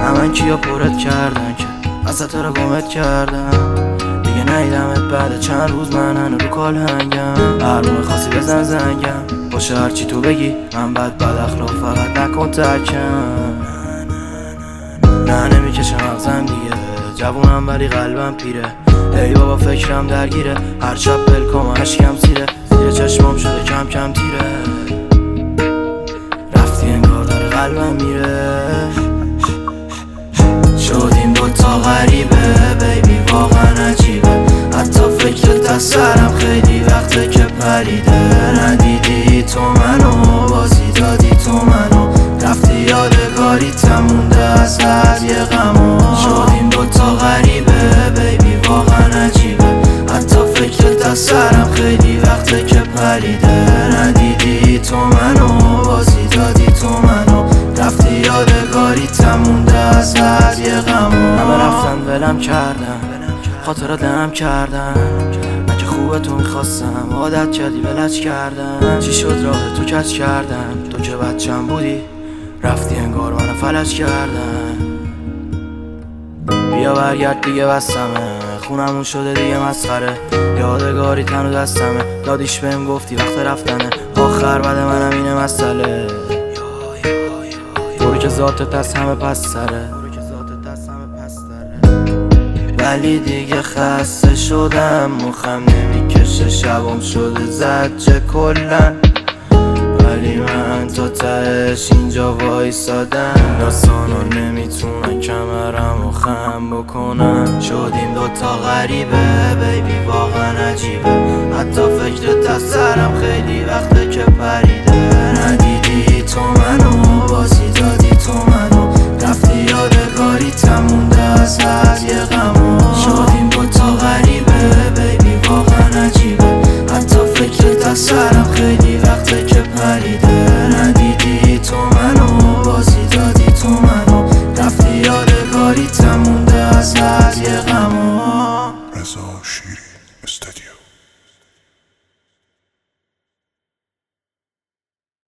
همه کیا پرت کردن که اصلا تو رو گمت کردم. دیگه نیدمت بعد چند روز من رو کال هنگم. هر موقع خاصی بزن زنگم باشه هرچی تو بگی من بد اخلاق فقط نکن ترکم. نه نمیکشه مغزم دیگه جوونم ولی قلبم پیره. ای بابا فکرم درگیره هر شب بلکم عشقم سیره. زیر چشمام شده کم کم تیره رفتی انگار داره قلبم میره. شدیم دوتا غریبه بیبی واقعا عجیبه. حتی فکرت از سرم خیلی وقته که پریده. ندیدی تو منو بازی دادی تو منو رفتی یادگاری تمونده از بعد یه غمو. شدیم دوتا غریبه بیبی واقعا عجیبه. حتی فکرت از سرم خیلی وقته که پریده. ندیدی تو منو بازی دادی تو منو رفتی یادگاری تمونده از بعد یه غمو. همه رفتن ولم کردن خاطرات دم کردن. من که خوبه تو میخواستم عادت کردی ولج کردن. چی شد راه تو کج کردن تو که بچم بودی رفتی انگار منو فلج کردن. بیا برگرد دیگه بستمه خونمون شده دیگه مسخره. یادگاری تنو دستمه دادیش بهم گفتی وقت رفتنه. آخر بعد منم اینه مسئله طوری که ذاتت از همه پس سره. ولی دیگه خسته شدم مخم نمیکشه شبم شده زجه کلن. ولی من تا تهش اینجا وایسادم داستانو نمیتونن کمرمو خم بکنن. شدیم دوتا غریبه بیبی واقعا عجیبه. حتی فکرت از سرم خیلی وقته که پری